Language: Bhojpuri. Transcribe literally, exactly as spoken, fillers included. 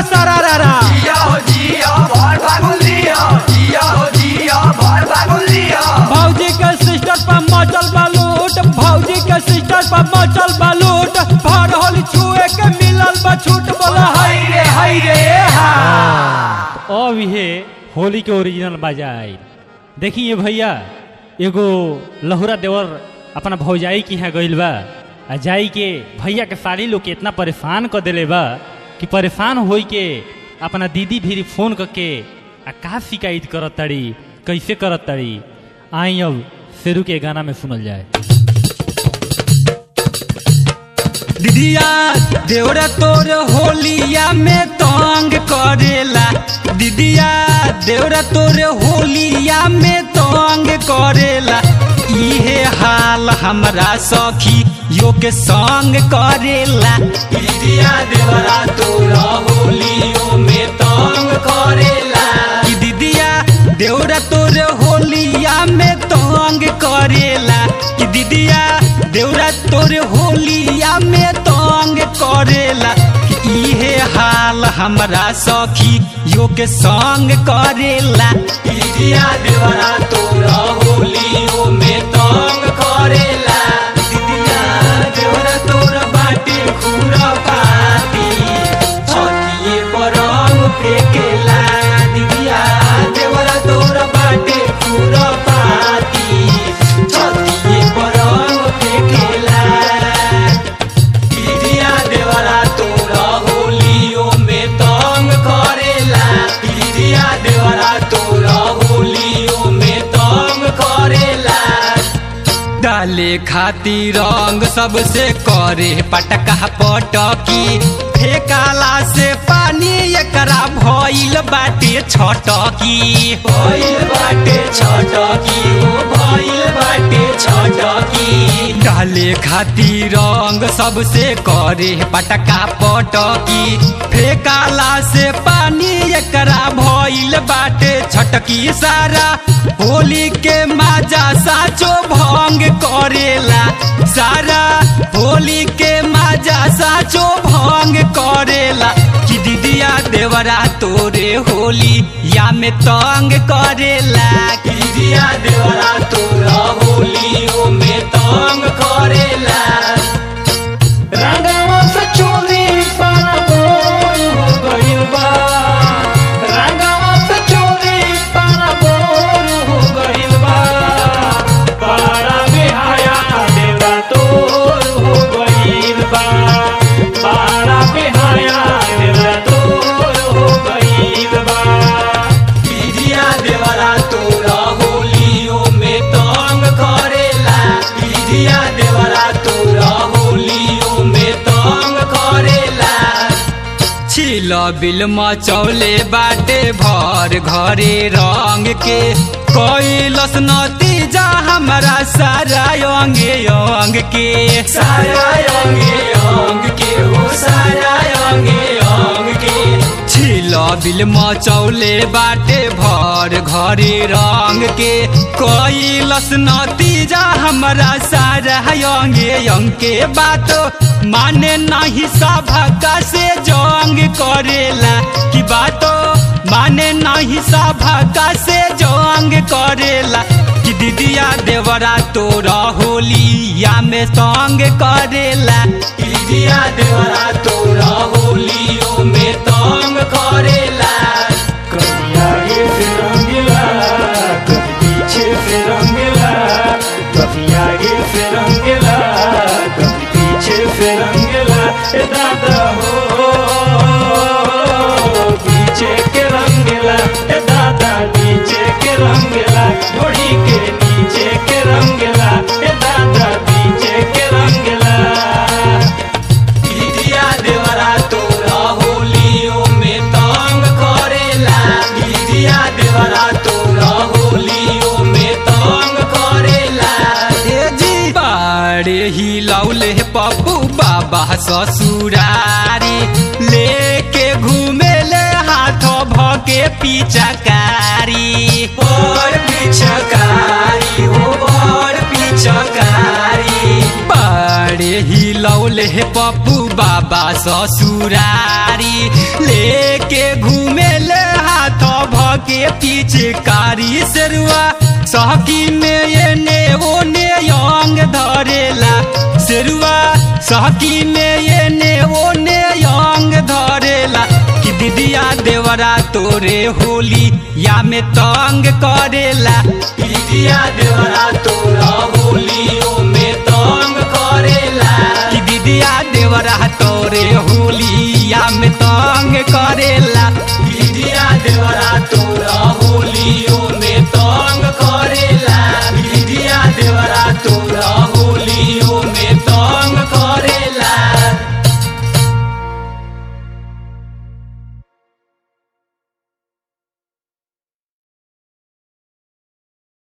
सरारा जिया हो जिया भर फागुन लिया जिया हो जिया भर फागुन लिया भौजी के सिस्टर पर मचल बालूट भौजी के सिस्टर पर मचल बालूट भर होली छुए के मिलल बा छूट बोला हाय रे हाय रे हा अब ये होली के ओरिजिनल बाजा आई। देखिए भैया एगो लहुरा देवर अपना भौजाई की यहाँ गइल बा आ जाई के भैया के साली लोग के इतना परेशान कर दिले बा कि परेशान होई के अपना दीदी भी फोन करके आ का शिकायत करत ताड़ी कैसे करत ताड़ी। आई अब शेरू के गाना में सुनल जाए। दीदिया देवरा तोर होलिया में तंग करेला दीदिया देवरा तोर होलिया में तंग करेला इहे हाल हमरा सखी यो के संग करेला दीदिया देवरा तोरा होलियो में तंग करेला कि दीदिया देवरा तोर होलिया में तंग करेला कि दीदिया देवरा तोर होलिया में तंग करेला कि इहे हाल हमरा सखी यो के संग करेला दीदिया देवरा तोरा होलियो में तंग करेला दीदिया देवरा तोरा बाटे खुरा पाती छतिए पर रंग फेकेला दीदिया देवरा तोरा बाटे खुरा पाती छतिए पर रंग फेकेला दीदिया देवरा तोरा होलियो में तंग करेला दीदिया देवरा तोरा होलियो में तंग करेला डाले खातिर रंग सबसे करे पटका पटकी फेकाला से पानी एकरा भइल बाटे छटकी भइल बाटे छटकी हो भइल बाटे छटकी डाले खातिर रंग सबसे करे पटका पटकी फेकाला से पानी एकरा भइल बाटे छटकी सारा होली के माजा साचो भंग करेला सारा होली के माजा साचो भंग करेला कि दीदिया देवरा तोरे होली या में तंग करेला कि दीदिया देवरा तोरा होलियो में तंग करेला रंगवा से चोली पाना बोल हो गइल बा रंगवा से चोली पाना बोल हो गइल बा बड़ा बेहाया देवरा तोर हो गइल बा बड़ा बेहाया देवरा तोर हो गइल बा दीदिया देवरा तोरा होलियो में तंग करेला दीदिया देवरा तोरा होलियो में तंग करेला छिल बिल मचौले बाटे भर घरे रंग के कैलस नतीजा हमरा सारा अंगे अंग के सारा अंगे अंग के हो सारा अंगे अंग के छिल बिल मचौले बाटे भर घरे रंग के कैलस नतीजा हमरा सारा अंगे अंग के बात माने नहीं सभा से जंग करेला कि बातो माने नहीं सभा से जंग करेला कि दीदिया देवरा तोरा होलिया में तंग करेला दीदिया देवरा तोरा होलियो में तंग करेला कभी आगे से रंगीला कभी पीछे से रंगीला कभी आगे से रंगीला कभी पीछे से रंगीला ए दादा हो पीछे के रंगीला ए दादा नीचे के रंगीला घोड़ी के नीचे के रंगीला ए दादा नीचे के रंगीला दीदिया देवरा तोरा होलियो में तंग करेला दीदिया देवरा तोरा होलियो में तंग करेला ए जी बाड़े ही लौले पप्पू बाबा ससुरारी लेके घूमे ले हाथ भके पिचकारी बड़ पिचकारी हो बड़ पिचकारी बाड़े ही हिलौले हे पप्पू बाबा ससुरारी लेके घूमे ले हाथ भके पीछे कारी सेरुआ सहकी में ये ने वो ने अंग धरेला सेरुआ सहकी में ये ने वो ने अंग धरेला कि दीदिया देवरा तोरे होली या में तंग करेला दीदिया देवरा तोरा होलियो में तंग करेला कि दीदिया देवरा तोरे होलिया में तंग करेला दीदिया देवरा तोरा